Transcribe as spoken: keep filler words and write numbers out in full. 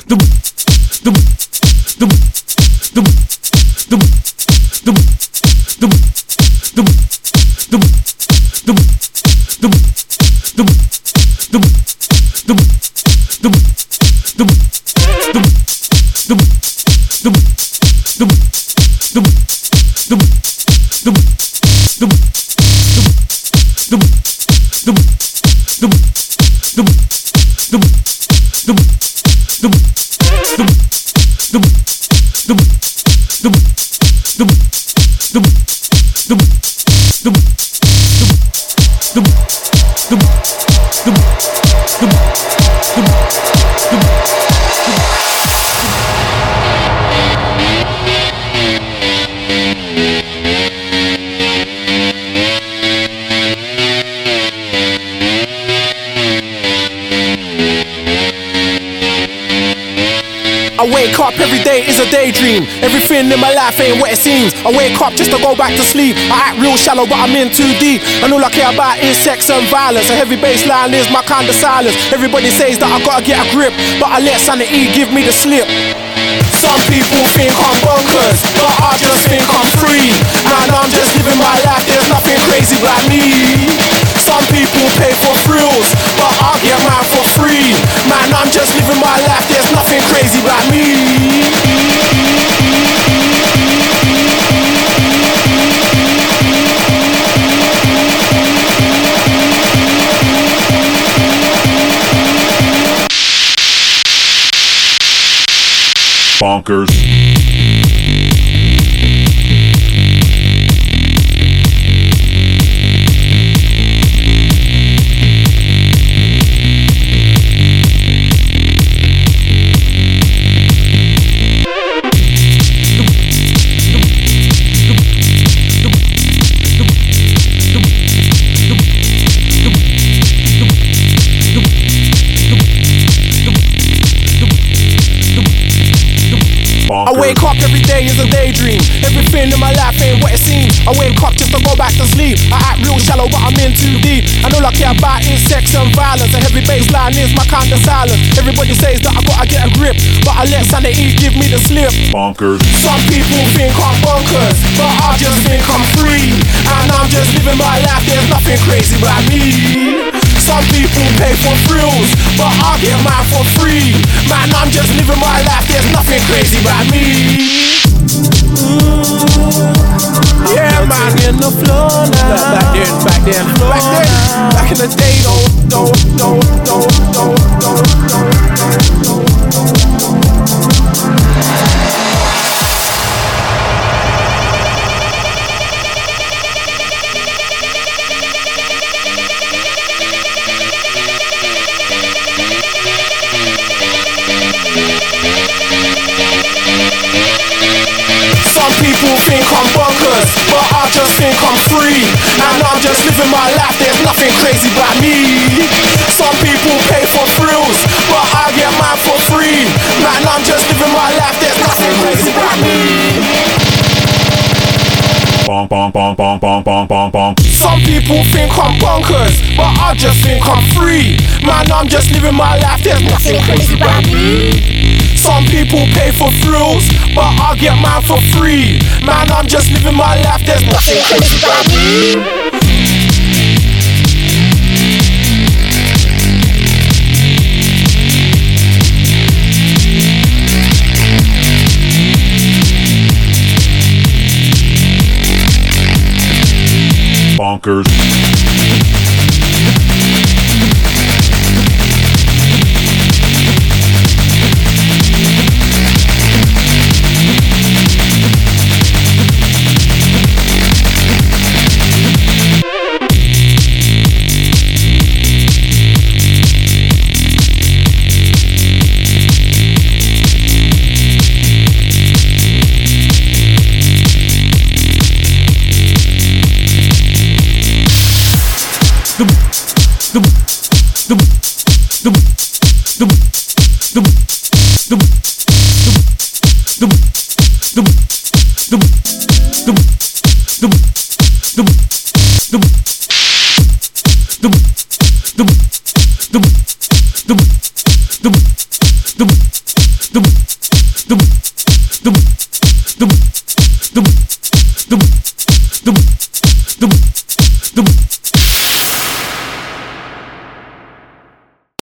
I wake up every day is a daydream. Everything in my life ain't what it seems. I wake up just to go back to sleep. I act real shallow but I'm in too deep. And all I care about is sex and violence. A heavy bass line is my kind of silence. Everybody says that I gotta get a grip, but I let sanity give me the slip. Some people think I'm bonkers, but I just think I'm free. Man, I'm just living my life, there's nothing crazy about me. Some people pay for thrills, but I get mine for free. Man, I'm just living my life, there's nothing crazy about me. Bonkers. I wake up every day is a daydream. Everything in my life ain't what it seems. I wake up just to go back to sleep. I act real shallow but I'm in too deep. And all I care about is sex and violence. A heavy bass line is my kind of silence. Everybody says that I gotta get a grip, but I let sanity give me the slip. Bonkers. Some people think I'm bonkers, but I just think I'm free. And I'm just living my life, there's nothing crazy about me. Some people pay for thrills, but I get mine for free. Man, I'm just living my life, there's nothing crazy about me. Mm. Yeah, man, in the floor now. Back then, back then, back then, back in the day, don't, don't, don't, don't, don't, don't, don't, don't. Some people think I'm bonkers, but I just think I'm free. And I'm just living my life, there's nothing crazy about me. Some people pay for thrills, but I get mine for free. Man, I'm just living my life, there's nothing crazy about me. Bonk, bonk, bonk, bonk, bonk, bonk, bonk, bonk. Some people think I'm bonkers, but I just think I'm free. Man, I'm just living my life, there's nothing crazy about me. Some people pay for thrills, but I get mine for free. Man, I'm just living my life, there's nothing crazy about me. Bonkers. The